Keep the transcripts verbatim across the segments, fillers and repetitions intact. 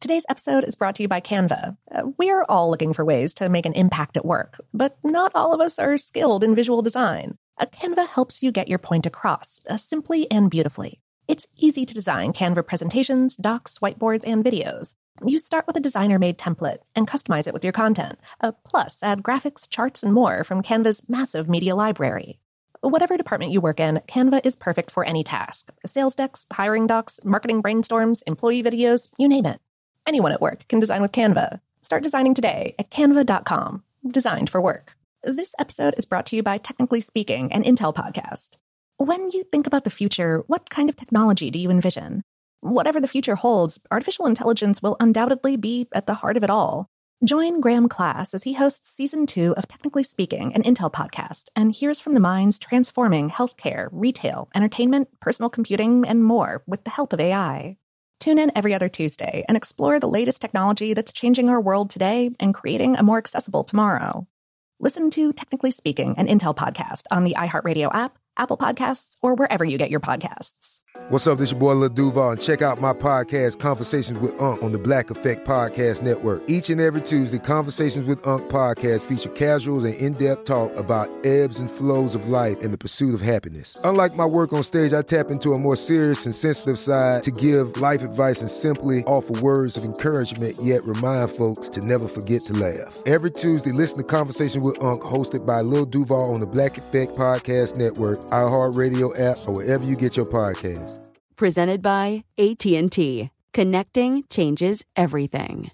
Today's episode is brought to you by Canva. Uh, we're all looking for ways to make an impact at work, but not all of us are skilled in visual design. Uh, Canva helps you get your point across, uh, simply and beautifully. It's easy to design Canva presentations, docs, whiteboards, and videos. You start with a designer-made template and customize it with your content. Uh, plus, add graphics, charts, and more from Canva's massive media library. Whatever department you work in, Canva is perfect for any task. Sales decks, hiring docs, marketing brainstorms, employee videos, you name it. Anyone at work can design with Canva. Start designing today at canva dot com. Designed for work. This episode is brought to you by Technically Speaking, an Intel podcast. When you think about the future, what kind of technology do you envision? Whatever the future holds, artificial intelligence will undoubtedly be at the heart of it all. Join Graham Class as he hosts Season two of Technically Speaking, an Intel podcast, and hears from the minds transforming healthcare, retail, entertainment, personal computing, and more with the help of A I. Tune in every other Tuesday and explore the latest technology that's changing our world today and creating a more accessible tomorrow. Listen to Technically Speaking, an Intel podcast on the iHeartRadio app, Apple Podcasts, or wherever you get your podcasts. What's up, this your boy Lil Duval, and check out my podcast, Conversations with Unc, on the Black Effect Podcast Network. Each and every Tuesday, Conversations with Unc podcast feature casual and in-depth talk about ebbs and flows of life and the pursuit of happiness. Unlike my work on stage, I tap into a more serious and sensitive side to give life advice and simply offer words of encouragement, yet remind folks to never forget to laugh. Every Tuesday, listen to Conversation with Unc, hosted by Lil Duval on the Black Effect Podcast Network, iHeartRadio app, or wherever you get your podcasts. Presented by A T and T. Connecting changes everything.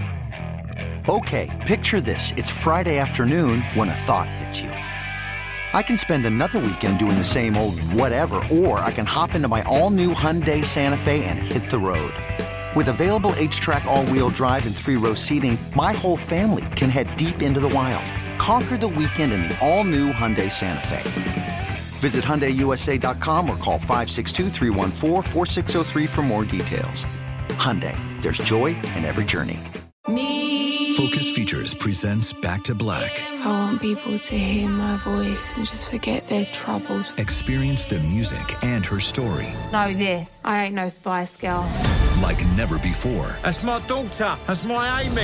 Okay, picture this. It's Friday afternoon when a thought hits you. I can spend another weekend doing the same old whatever, or I can hop into my all-new Hyundai Santa Fe and hit the road. With available H-Track all-wheel drive and three-row seating, my whole family can head deep into the wild. Conquer the weekend in the all-new Hyundai Santa Fe. Visit Hyundai U S A dot com or call five six two, three one four, four six zero three for more details. Hyundai, there's joy in every journey. Me. Focus Features presents Back to Black. I want people to hear my voice and just forget their troubles. Experience the music and her story. Know this, I ain't no Spice Girl. Like never before. That's my daughter. That's my Amy.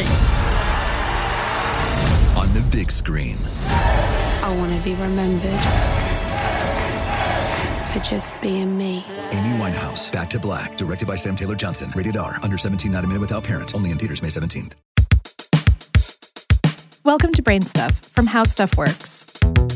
On the big screen. I want to be remembered for just being me. Amy Winehouse, Back to Black, directed by Sam Taylor Johnson. Rated R, under seventeen, not admitted without parent. Only in theaters May seventeenth. Welcome to Brain Stuff from How Stuff Works.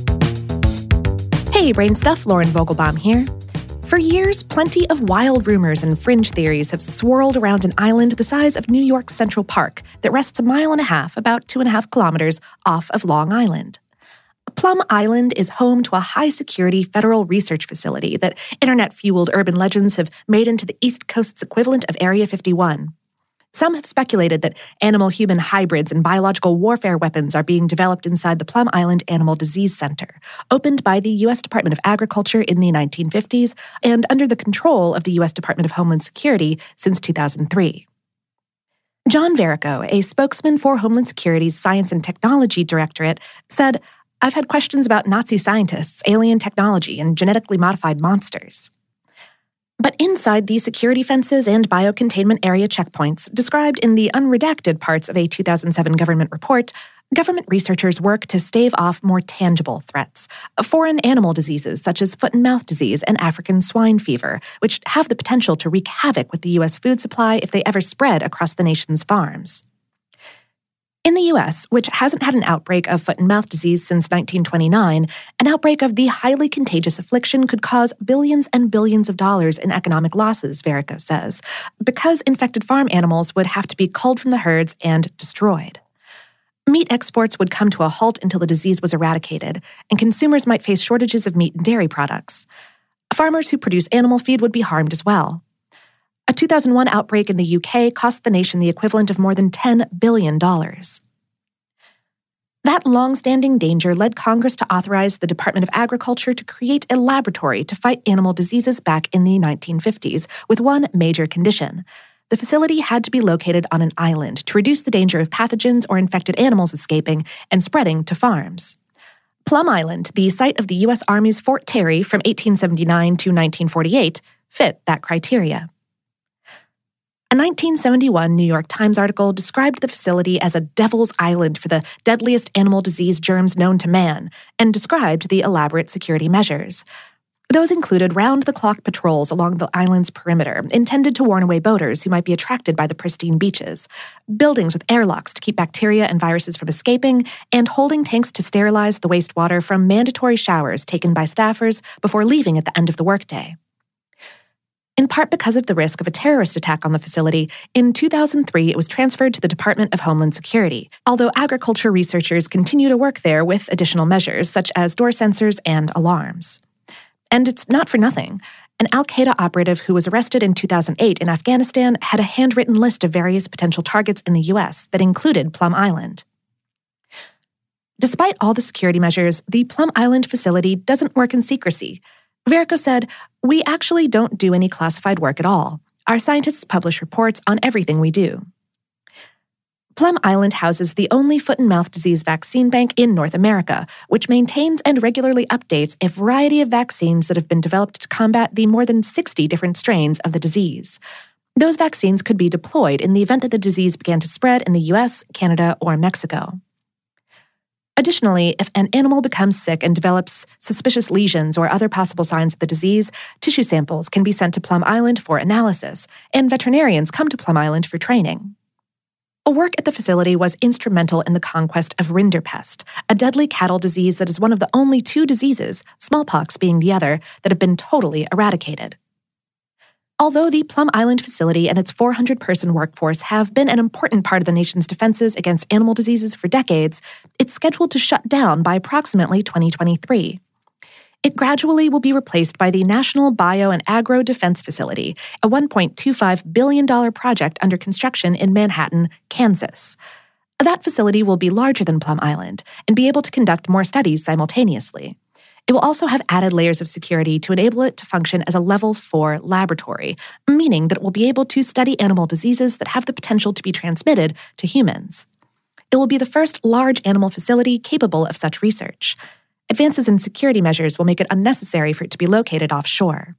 Hey, Brain Stuff, Lauren Vogelbaum here. For years, plenty of wild rumors and fringe theories have swirled around an island the size of New York's Central Park that rests a mile and a half, about two and a half kilometers, off of Long Island. Plum Island is home to a high-security federal research facility that internet-fueled urban legends have made into the East Coast's equivalent of Area fifty-one. Some have speculated that animal-human hybrids and biological warfare weapons are being developed inside the Plum Island Animal Disease Center, opened by the U S Department of Agriculture in the nineteen fifties and under the control of the U S Department of Homeland Security since two thousand three. John Verrico, a spokesman for Homeland Security's Science and Technology Directorate, said, "I've had questions about Nazi scientists, alien technology, and genetically modified monsters." But inside the security fences and biocontainment area checkpoints described in the unredacted parts of a two thousand seven government report, government researchers work to stave off more tangible threats, foreign animal diseases such as foot and mouth disease and African swine fever, which have the potential to wreak havoc with the U S food supply if they ever spread across the nation's farms. In the U S, which hasn't had an outbreak of foot and mouth disease since nineteen twenty-nine, an outbreak of the highly contagious affliction could cause billions and billions of dollars in economic losses, Verrico says, because infected farm animals would have to be culled from the herds and destroyed. Meat exports would come to a halt until the disease was eradicated, and consumers might face shortages of meat and dairy products. Farmers who produce animal feed would be harmed as well. A two thousand one outbreak in the U K cost the nation the equivalent of more than ten billion dollars. That long-standing danger led Congress to authorize the Department of Agriculture to create a laboratory to fight animal diseases back in the nineteen fifties, with one major condition. The facility had to be located on an island to reduce the danger of pathogens or infected animals escaping and spreading to farms. Plum Island, the site of the U S Army's Fort Terry from eighteen seventy-nine to nineteen forty-eight, fit that criteria. A nineteen seventy-one New York Times article described the facility as a devil's island for the deadliest animal disease germs known to man, and described the elaborate security measures. Those included round-the-clock patrols along the island's perimeter, intended to warn away boaters who might be attracted by the pristine beaches, buildings with airlocks to keep bacteria and viruses from escaping, and holding tanks to sterilize the wastewater from mandatory showers taken by staffers before leaving at the end of the workday. In part because of the risk of a terrorist attack on the facility, in two thousand three it was transferred to the Department of Homeland Security, although agriculture researchers continue to work there with additional measures such as door sensors and alarms. And it's not for nothing. An al-Qaeda operative who was arrested in two thousand eight in Afghanistan had a handwritten list of various potential targets in the U S that included Plum Island. Despite all the security measures, the Plum Island facility doesn't work in secrecy. Verrico said, "We actually don't do any classified work at all. Our scientists publish reports on everything we do." Plum Island houses the only foot and mouth disease vaccine bank in North America, which maintains and regularly updates a variety of vaccines that have been developed to combat the more than sixty different strains of the disease. Those vaccines could be deployed in the event that the disease began to spread in the U S, Canada, or Mexico. Additionally, if an animal becomes sick and develops suspicious lesions or other possible signs of the disease, tissue samples can be sent to Plum Island for analysis, and veterinarians come to Plum Island for training. A work at the facility was instrumental in the conquest of rinderpest, a deadly cattle disease that is one of the only two diseases, smallpox being the other, that have been totally eradicated. Although the Plum Island facility and its four hundred person workforce have been an important part of the nation's defenses against animal diseases for decades, it's scheduled to shut down by approximately twenty twenty-three. It gradually will be replaced by the National Bio and Agro Defense Facility, a one point two five billion dollars project under construction in Manhattan, Kansas. That facility will be larger than Plum Island and be able to conduct more studies simultaneously. It will also have added layers of security to enable it to function as a level four laboratory, meaning that it will be able to study animal diseases that have the potential to be transmitted to humans. It will be the first large animal facility capable of such research. Advances in security measures will make it unnecessary for it to be located offshore.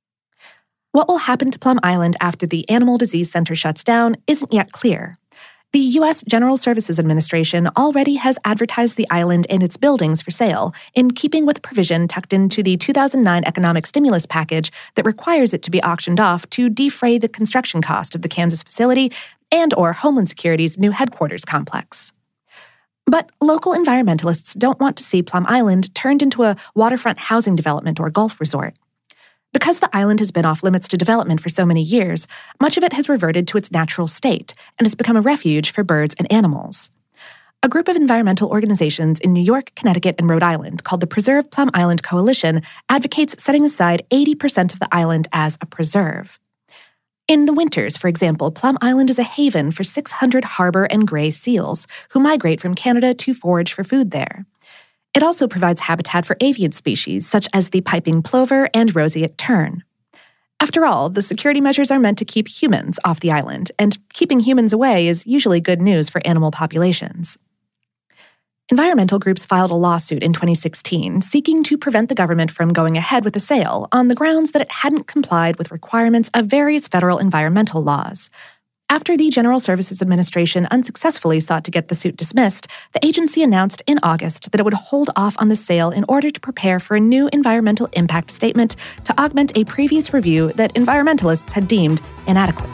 What will happen to Plum Island after the Animal Disease Center shuts down isn't yet clear. The U S General Services Administration already has advertised the island and its buildings for sale, in keeping with a provision tucked into the two thousand nine economic stimulus package that requires it to be auctioned off to defray the construction cost of the Kansas facility and or Homeland Security's new headquarters complex. But local environmentalists don't want to see Plum Island turned into a waterfront housing development or golf resort. Because the island has been off limits to development for so many years, much of it has reverted to its natural state and has become a refuge for birds and animals. A group of environmental organizations in New York, Connecticut, and Rhode Island called the Preserve Plum Island Coalition advocates setting aside eighty percent of the island as a preserve. In the winters, for example, Plum Island is a haven for six hundred harbor and gray seals who migrate from Canada to forage for food there. It also provides habitat for avian species such as the piping plover and roseate tern. After all, the security measures are meant to keep humans off the island, and keeping humans away is usually good news for animal populations. Environmental groups filed a lawsuit in twenty sixteen seeking to prevent the government from going ahead with the sale on the grounds that it hadn't complied with requirements of various federal environmental laws. After the General Services Administration unsuccessfully sought to get the suit dismissed, the agency announced in August that it would hold off on the sale in order to prepare for a new environmental impact statement to augment a previous review that environmentalists had deemed inadequate.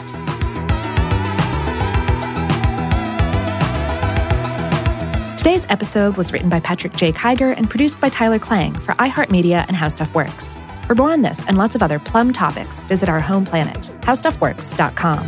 Today's episode was written by Patrick J. Kiger and produced by Tyler Klang for iHeartMedia and How Stuff Works. For more on this and lots of other Plum topics, visit our home planet, how stuff works dot com.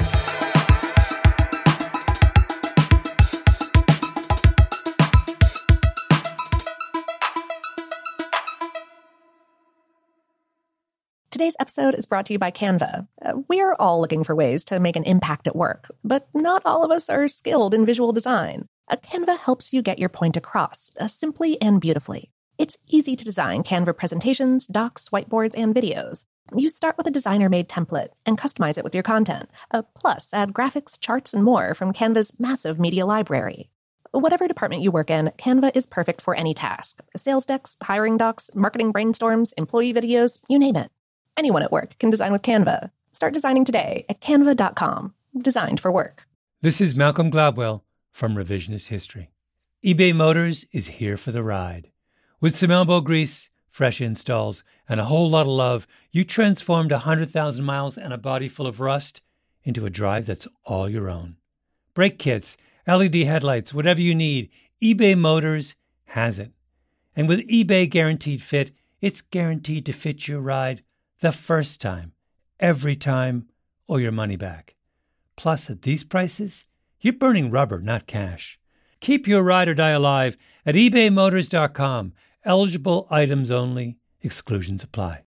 Today's episode is brought to you by Canva. Uh, we're all looking for ways to make an impact at work, but not all of us are skilled in visual design. Uh, Canva helps you get your point across, uh, simply and beautifully. It's easy to design Canva presentations, docs, whiteboards, and videos. You start with a designer-made template and customize it with your content. Uh, plus, add graphics, charts, and more from Canva's massive media library. Whatever department you work in, Canva is perfect for any task. Sales decks, hiring docs, marketing brainstorms, employee videos, you name it. Anyone at work can design with Canva. Start designing today at canva dot com. designed for work. This is Malcolm Gladwell from Revisionist History. eBay Motors is here for the ride. With some elbow grease, fresh installs, and a whole lot of love, you transformed one hundred thousand miles and a body full of rust into a drive that's all your own. Brake kits, L E D headlights, whatever you need, eBay Motors has it. And with eBay Guaranteed Fit, it's guaranteed to fit your ride the first time, every time, or your money back. Plus, at these prices, you're burning rubber, not cash. Keep your ride or die alive at ebay motors dot com. Eligible items only. Exclusions apply.